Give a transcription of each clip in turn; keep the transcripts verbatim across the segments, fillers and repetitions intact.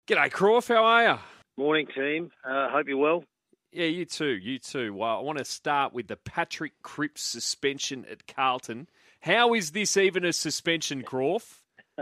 G'day, Croft. How are you? Morning, team. Uh, hope you're well. Yeah, you too. You too. Well, I want to start with the Patrick Cripps suspension at Carlton. How is this even a suspension, Croft?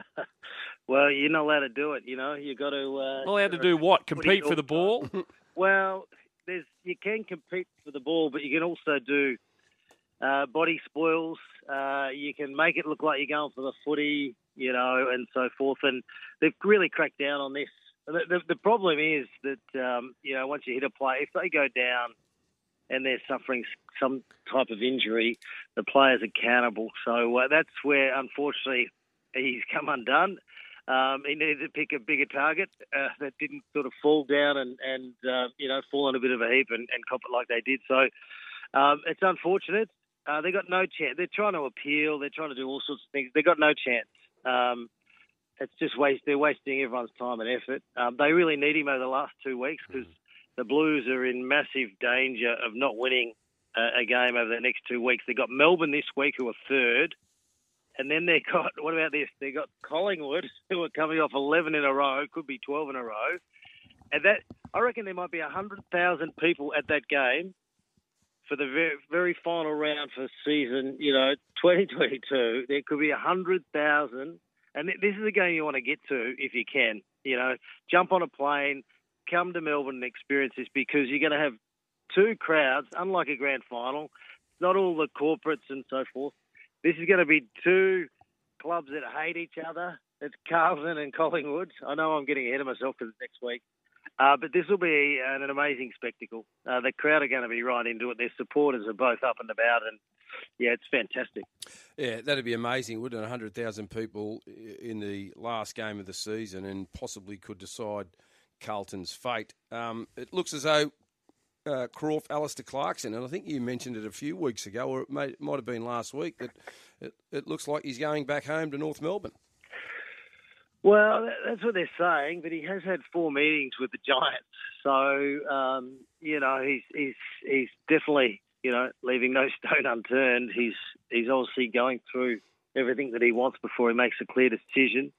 Well, you're not allowed to do it. You know, you got to. Uh, Not allowed to do what? Compete for the ball? Well, there's you can compete for the ball, but you can also do uh, body spoils. Uh, you can make it look like you're going for the footy, you know, and so forth. And they've really cracked down on this. The, the, the problem is that, um, you know, once you hit a player, if they go down and they're suffering some type of injury, the player's accountable. So uh, that's where, unfortunately, he's come undone. Um, he needed to pick a bigger target uh, that didn't sort of fall down and, and uh, you know, fall in a bit of a heap and, and cop it like they did. So um, it's unfortunate. Uh, they got no chance. They're trying to appeal. They're trying to do all sorts of things. They got no chance. Um, it's just waste. They're wasting everyone's time and effort. Um, they really need him over the last two weeks because the Blues are in massive danger of not winning a, a game over the next two weeks. They got Melbourne this week, who are third. And then they got, what about this? They got Collingwood, who are coming off eleven in a row, could be twelve in a row. And that, I reckon there might be one hundred thousand people at that game for the very, very final round for season, you know, twenty twenty-two. There could be one hundred thousand. And this is a game you want to get to if you can. You know, jump on a plane, come to Melbourne and experience this because you're going to have two crowds, unlike a grand final, not all the corporates and so forth. This is going to be two clubs that hate each other. It's Carlton and Collingwood. I know I'm getting ahead of myself because it's next week. Uh, but this will be an, an amazing spectacle. Uh, the crowd are going to be right into it. Their supporters are both up and about. And, yeah, it's fantastic. Yeah, that'd be amazing, wouldn't it? one hundred thousand people in the last game of the season and possibly could decide Carlton's fate. Um, it looks as though Uh, Croft, Alistair Clarkson, and I think you mentioned it a few weeks ago, or it may, might have been last week, that it, it looks like he's going back home to North Melbourne. Well, that's what they're saying, but he has had four meetings with the Giants. So, um, you know, he's, he's he's definitely, you know, leaving no stone unturned. He's, he's obviously going through everything that he wants before he makes a clear decision.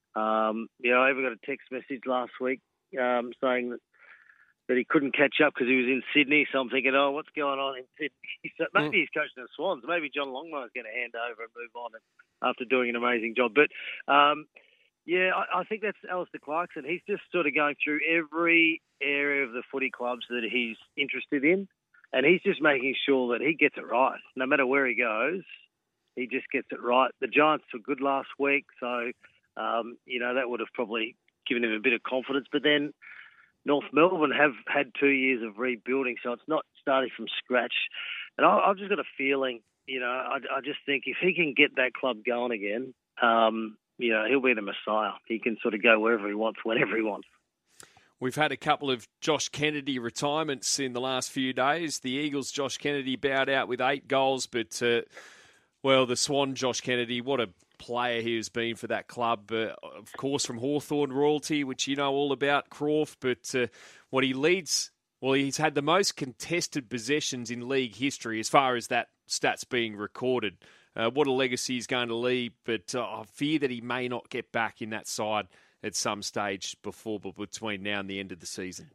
Um, you know, I even got a text message last week um, saying that that he couldn't catch up because he was in Sydney. So I'm thinking, oh, what's going on in Sydney? So maybe he's coaching the Swans. Maybe John Longmire's going to hand over and move on after doing an amazing job. But, um, yeah, I, I think that's Alistair Clarkson. He's just sort of going through every area of the footy clubs that he's interested in, and he's just making sure that he gets it right. No matter where he goes, he just gets it right. The Giants were good last week, so, um, you know, that would have probably given him a bit of confidence. But then North Melbourne have had two years of rebuilding, so it's not starting from scratch. And I, I've just got a feeling, you know, I, I just think if he can get that club going again, um, you know, he'll be the Messiah. He can sort of go wherever he wants, whenever he wants. We've had a couple of Josh Kennedy retirements in the last few days. The Eagles' Josh Kennedy bowed out with eight goals, but, uh, well, the Swan Josh Kennedy, what a player he has been for that club, uh, of course, from Hawthorn royalty, which you know all about, Croft, but uh, what he leads, well, he's had the most contested possessions in league history as far as that stats being recorded. Uh, what a legacy he's going to leave, but uh, I fear that he may not get back in that side at some stage before, but between now and the end of the season.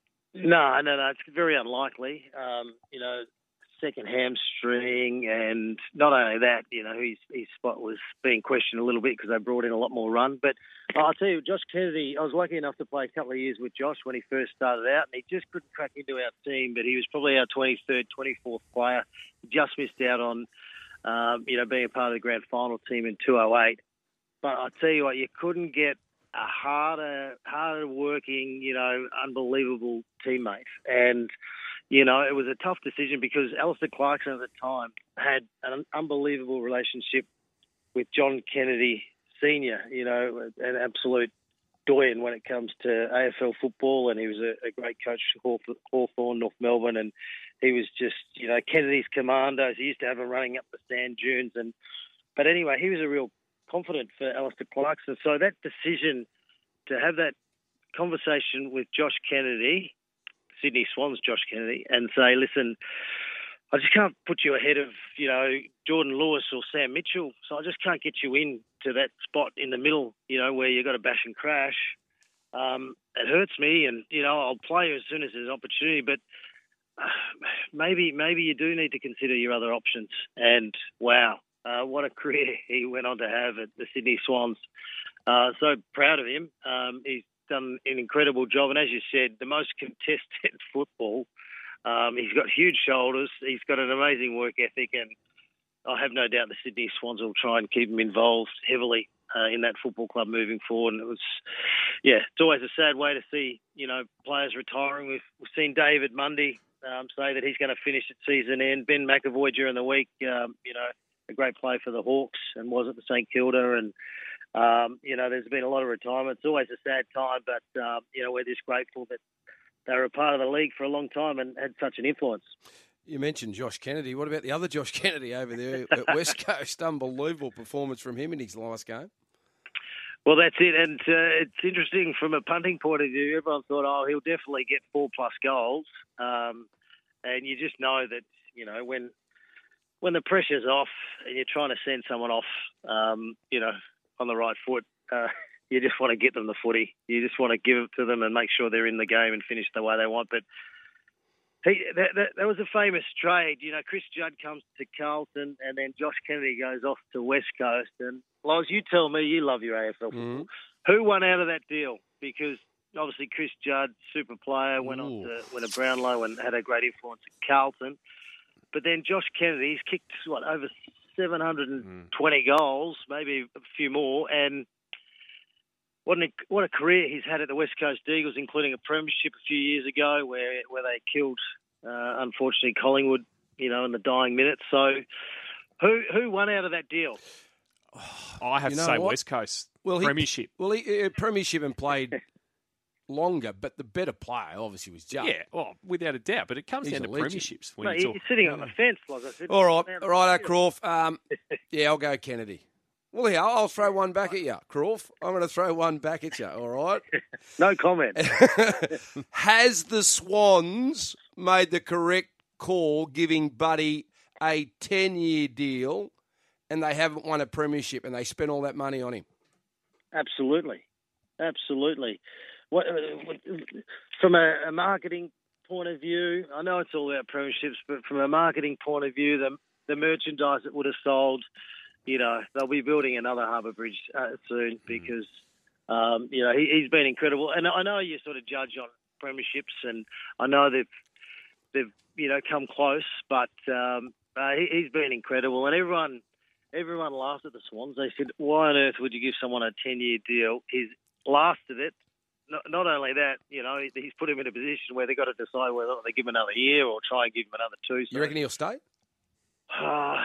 No, no, no, it's very unlikely. Um, you know, second hamstring, and not only that, you know, his, his spot was being questioned a little bit because they brought in a lot more run. But I'll tell you, Josh Kennedy, I was lucky enough to play a couple of years with Josh when he first started out, and he just couldn't crack into our team, but he was probably our twenty-third, twenty-fourth player. Just missed out on, um, you know, being a part of the grand final team in two oh eight. But I'll tell you what, you couldn't get a harder, harder working, you know, unbelievable teammate. And you know, it was a tough decision because Alistair Clarkson at the time had an unbelievable relationship with John Kennedy Senior, you know, an absolute doyen when it comes to A F L football, and he was a, a great coach for Hawthorn, North Melbourne, and he was just, you know, Kennedy's commandos. He used to have him running up the sand dunes. and But anyway, he was a real confidant for Alistair Clarkson. So that decision to have that conversation with Josh Kennedy, Sydney Swans Josh Kennedy, and say, listen, I just can't put you ahead of, you know, Jordan Lewis or Sam Mitchell, so I just can't get you in to that spot in the middle, you know, where you've got to bash and crash. um, it hurts me, and you know I'll play as soon as there's an opportunity. But uh, maybe maybe you do need to consider your other options. And wow, uh, what a career he went on to have at the Sydney Swans. Uh, so proud of him. Um, he's done an incredible job, and as you said, the most contested football. Um, he's got huge shoulders. He's got an amazing work ethic, and I have no doubt the Sydney Swans will try and keep him involved heavily uh, in that football club moving forward. And it was, yeah, it's always a sad way to see, you know, players retiring. We've, we've seen David Mundy um, say that he's going to finish at season end. Ben McAvoy during the week, um, you know, a great play for the Hawks and was at the St Kilda. And, um, you know, there's been a lot of retirement. It's always a sad time, but, um, you know, we're just grateful that they were a part of the league for a long time and had such an influence. You mentioned Josh Kennedy. What about the other Josh Kennedy over there at West Coast? Unbelievable performance from him in his last game. Well, that's it. And uh, it's interesting from a punting point of view. Everyone thought, oh, he'll definitely get four-plus goals. Um, and you just know that, you know, when when the pressure's off and you're trying to send someone off, um, you know, on the right foot, uh, you just want to get them the footy. You just want to give it to them and make sure they're in the game and finish the way they want. But he, that, that, that was a famous trade. You know, Chris Judd comes to Carlton and then Josh Kennedy goes off to West Coast. And, Loz, you tell me, you love your A F L football. Mm-hmm. Who won out of that deal? Because obviously Chris Judd, super player, went Ooh. on to win a Brownlow and had a great influence at Carlton. But then Josh Kennedy, he's kicked, what, over seven hundred twenty mm. goals, maybe a few more. And What, an, what a career he's had at the West Coast Eagles, including a premiership a few years ago where, where they killed, uh, unfortunately, Collingwood, you know, in the dying minutes. So who who won out of that deal? Oh, I have you to say what? West Coast well, premiership. He, well, he uh, premiership and played longer, but the better player obviously was Judd. Yeah, well, without a doubt. But it comes he's down to legend. premierships. When no, you talk. He's sitting on the fence, like I said. All right, all right, Croft. Um, yeah, I'll go Kennedy. Well, yeah, I'll throw one back at you, Croft. I'm going to throw one back at you, all right? No comment. Has the Swans made the correct call giving Buddy a ten-year deal and they haven't won a premiership and they spent all that money on him? Absolutely. Absolutely. What, from a, a marketing point of view, I know it's all about premierships, but from a marketing point of view, the, the merchandise that would have sold, you know, they'll be building another Harbour Bridge uh, soon because, um, you know, he, he's been incredible. And I know you sort of judge on premierships, and I know they've, they've you know, come close, but um, uh, he, he's been incredible. And everyone everyone laughed at the Swans. They said, why on earth would you give someone a ten-year deal? He's lasted it. Not, not only that, you know, he's put him in a position where they've got to decide whether they give him another year or try and give him another two. So, you reckon he'll stay? Uh,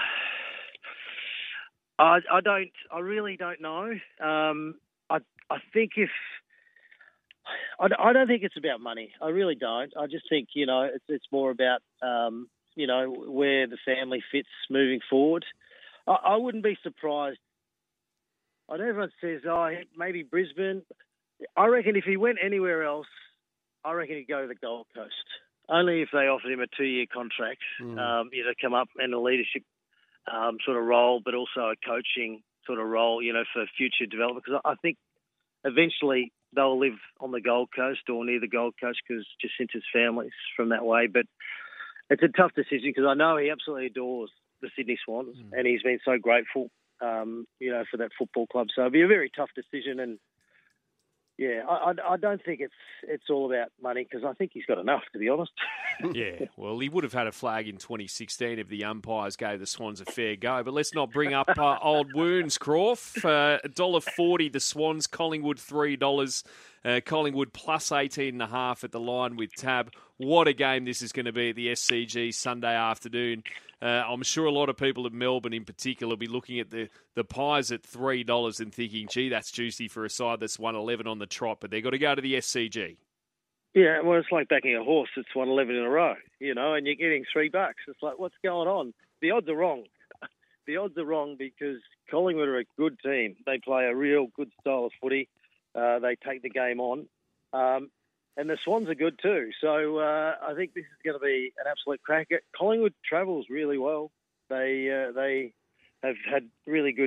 I, I don't. I really don't know. Um, I I think if I, I don't think it's about money. I really don't. I just think you know it's it's more about um, you know where the family fits moving forward. I, I wouldn't be surprised. I know everyone says, oh, maybe Brisbane. I reckon if he went anywhere else, I reckon he'd go to the Gold Coast. Only if they offered him a two-year contract, mm. um, you know, come up in a leadership Um, sort of role, but also a coaching sort of role, you know, for future development. Because I think eventually they'll live on the Gold Coast or near the Gold Coast because Jacinta's family's from that way. But it's a tough decision because I know he absolutely adores the Sydney Swans mm. and he's been so grateful, um, you know, for that football club. So it'll be a very tough decision. And yeah, I, I, I don't think it's it's all about money because I think he's got enough, to be honest. Yeah, well, he would have had a flag in twenty sixteen if the umpires gave the Swans a fair go. But let's not bring up uh, old wounds, Croft. Uh, one dollar forty the Swans, Collingwood three dollars. Uh, Collingwood plus eighteen and a half at the line with Tab. What a game this is going to be at the S C G Sunday afternoon. Uh, I'm sure a lot of people in Melbourne in particular will be looking at the, the Pies at three dollars and thinking, gee, that's juicy for a side that's won eleven on the trot, but they've got to go to the S C G. Yeah, well, it's like backing a horse that's won eleven in a row, you know, and you're getting three bucks. It's like, what's going on? The odds are wrong. The odds are wrong because Collingwood are a good team. They play a real good style of footy. Uh, they take the game on. Um, and the Swans are good too. So uh, I think this is going to be an absolute cracker. Collingwood travels really well. They uh, they have had really good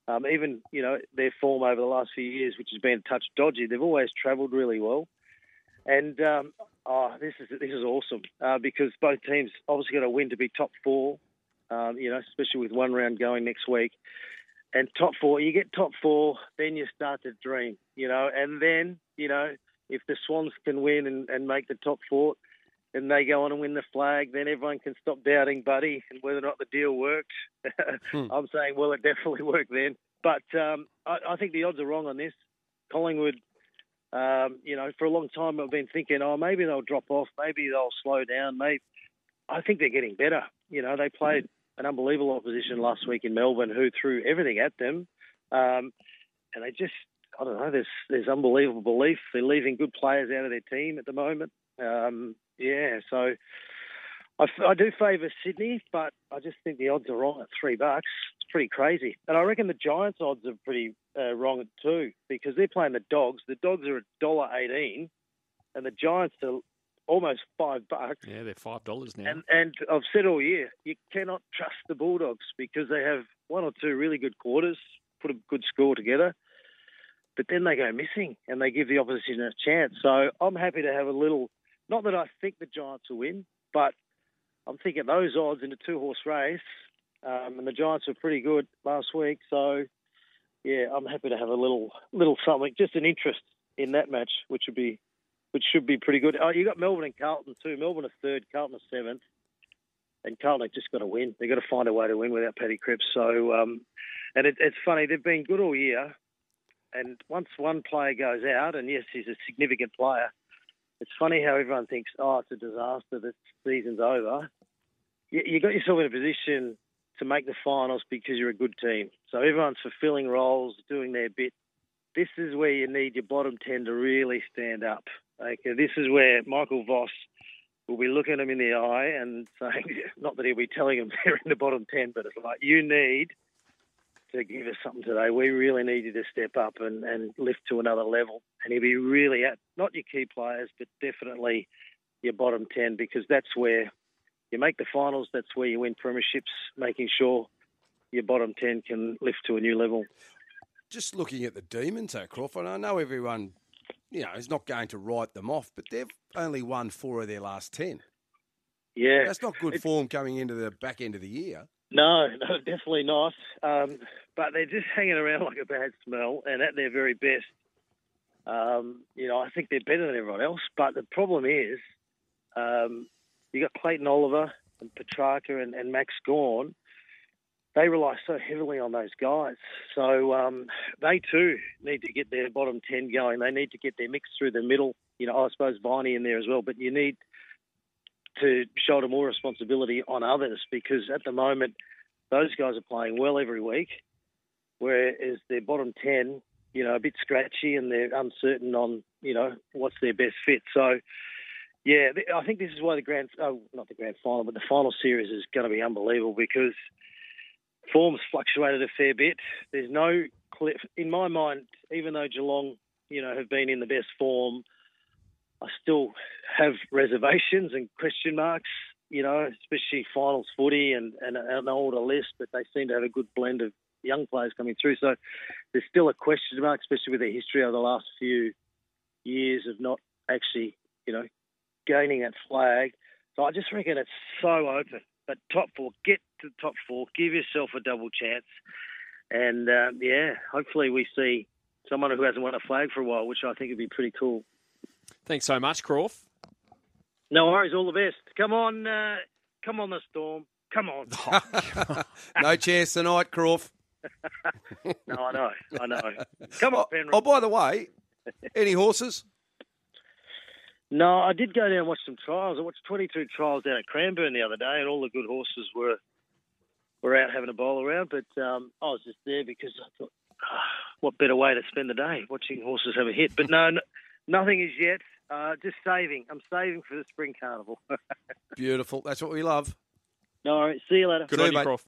Um, even, you know, their form over the last few years, which has been a touch dodgy, they've always travelled really well. And, um, oh, this is this is awesome uh, because both teams obviously got to win to be top four, um, you know, especially with one round going next week. And top four, you get top four, then you start to dream, you know, and then, you know, if the Swans can win and, and make the top four, and they go on and win the flag, then everyone can stop doubting Buddy and whether or not the deal worked. hmm. I'm saying, well, it definitely worked then. But um, I, I think the odds are wrong on this. Collingwood, um, you know, for a long time I've been thinking, oh, maybe they'll drop off, maybe they'll slow down. Maybe I think they're getting better. You know, they played an unbelievable opposition last week in Melbourne who threw everything at them. Um, and they just, I don't know, there's, there's unbelievable belief. They're leaving good players out of their team at the moment. Um, Yeah, so I, I do favour Sydney, but I just think the odds are wrong at three bucks. It's pretty crazy. And I reckon the Giants' odds are pretty uh, wrong too because they're playing the Dogs. The Dogs are one dollar eighteen and the Giants are almost five bucks. Yeah, they're five dollars now. And, and I've said all year, you cannot trust the Bulldogs because they have one or two really good quarters, put a good score together, but then they go missing and they give the opposition a chance. So I'm happy to have a little... Not that I think the Giants will win, but I'm thinking those odds in a two-horse race, um, and the Giants were pretty good last week. So, yeah, I'm happy to have a little little something, just an interest in that match, which would be, which should be pretty good. Oh, you got Melbourne and Carlton too. Melbourne are third, Carlton are seventh, and Carlton have just got to win. They've got to find a way to win without Paddy Cripps. So, um, and it, it's funny, they've been good all year, and once one player goes out, and yes, he's a significant player. It's funny how everyone thinks, oh, it's a disaster, the season's over. You, you got yourself in a position to make the finals because you're a good team. So everyone's fulfilling roles, doing their bit. This is where you need your bottom ten to really stand up. Okay, this is where Michael Voss will be looking them in the eye and saying, not that he'll be telling them they're in the bottom ten, but it's like, you need to give us something today. We really need you to step up and, and lift to another level. And he'll be really at, not your key players, but definitely your bottom ten, because that's where you make the finals, that's where you win premierships, making sure your bottom ten can lift to a new level. Just looking at the Demons, though, Crawford, I know everyone, you know, is not going to write them off, but they've only won four of their last ten. Yeah. That's not good it's, form coming into the back end of the year. No, no, definitely not. Um, but they're just hanging around like a bad smell, and at their very best, um, you know, I think they're better than everyone else. But the problem is, um, you got Clayton Oliver and Petrarca and, and Max Gawn. They rely so heavily on those guys. So um, they too need to get their bottom ten going. They need to get their mix through the middle. You know, I suppose Viney in there as well, but you need to shoulder more responsibility on others, because at the moment those guys are playing well every week, whereas their bottom ten, you know, a bit scratchy and they're uncertain on, you know, what's their best fit. So, yeah, I think this is why the grand, oh, not the grand final, but the final series is going to be unbelievable, because form's fluctuated a fair bit. There's no cliff. In my mind, even though Geelong, you know, have been in the best form, I still have reservations and question marks, you know, especially finals footy and, and an older list, but they seem to have a good blend of young players coming through. So there's still a question mark, especially with their history over the last few years of not actually, you know, gaining that flag. So I just reckon it's so open. But top four, get to the top four, give yourself a double chance. And, um, yeah, hopefully we see someone who hasn't won a flag for a while, which I think would be pretty cool. Thanks so much, Croft. No worries, all the best. Come on, uh, come on the Storm. Come on. No chance tonight, Croft. No, I know, I know. Come on, oh, Penrith. Oh, by the way, any horses? No, I did go down and watch some trials. I watched twenty-two trials down at Cranbourne the other day, and all the good horses were were out having a bowl around. But um, I was just there because I thought, oh, what better way to spend the day, watching horses have a hit. But no, no nothing is yet. Uh, just saving. I'm saving for the Spring Carnival. Beautiful. That's what we love. No, all right. See you later. Good See on you, you, Croft.